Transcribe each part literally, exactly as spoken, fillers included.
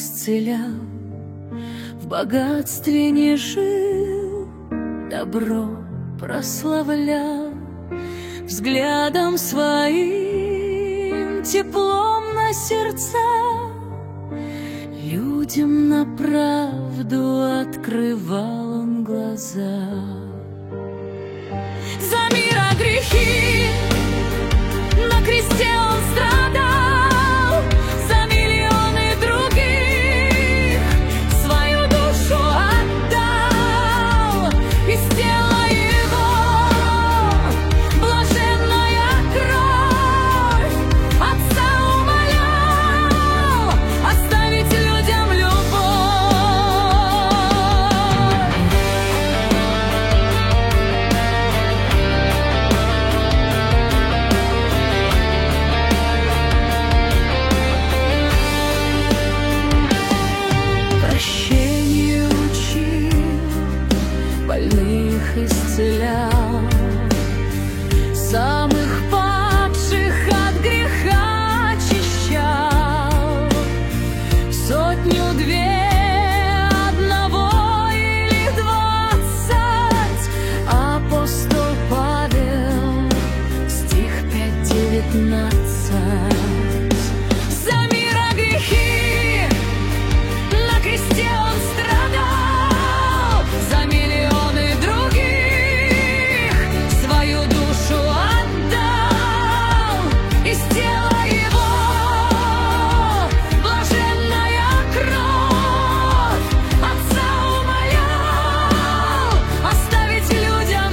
исцелял, в богатстве не жил, добро прославлял, взглядом своим теплом на сердца, людям на правду открывал он глаза. За мира грехи на кресте он страдал, за миллионы других свою душу отдал. Из тела его блаженная кровь Отца умолял оставить людям исцелял, самых падших от греха очищал. Сотню-две, одного или двадцать. Апостол Павел, стих пять девятнадцать. За мира грехи на кресте он страдал, за миллионы других свою душу отдал. Из тела его блаженная кровь Отца умолял оставить людям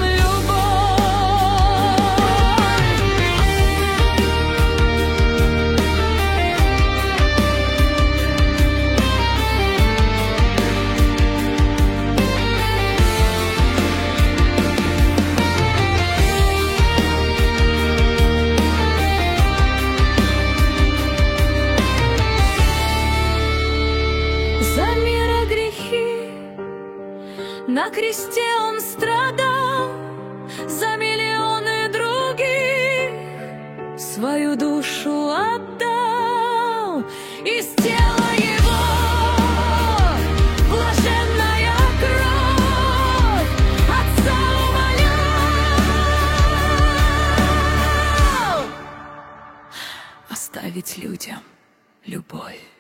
на кресте он страдал, за миллионы других свою душу отдал. Из тела его блаженная кровь Отца умолял оставить людям любовь.